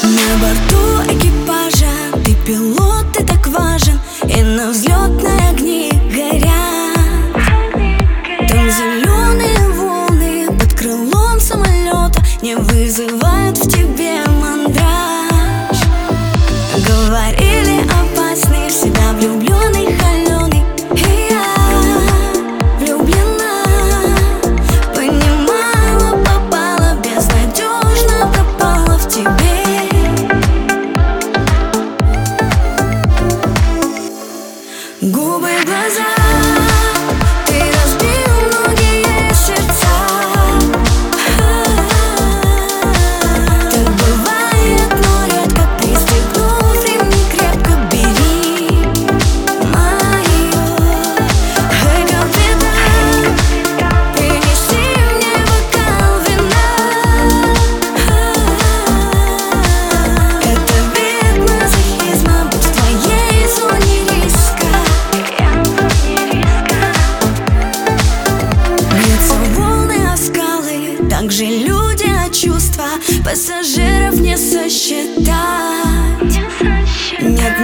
На борту экипажа ты пилот, ты так важен, и на взлетные огни горят. Там зеленые волны под крылом самолета не вызывают в тебе мандраж. Говорили опасный, всегда влюбленный, холеный, и я влюблена. Понимала, попала, безнадежно пропала в тебе. Губы, глаза, ты разбил многие сердца. Так бывает, но редко. Пристегнув ремни крепко, бери мое. Эй, капитан, принеси мне бокал вина. Это вид мазохизма, быть в твоей зоне риска. Бьются волны о скалы, также люди, а чувства пассажиров не сосчитать. Нет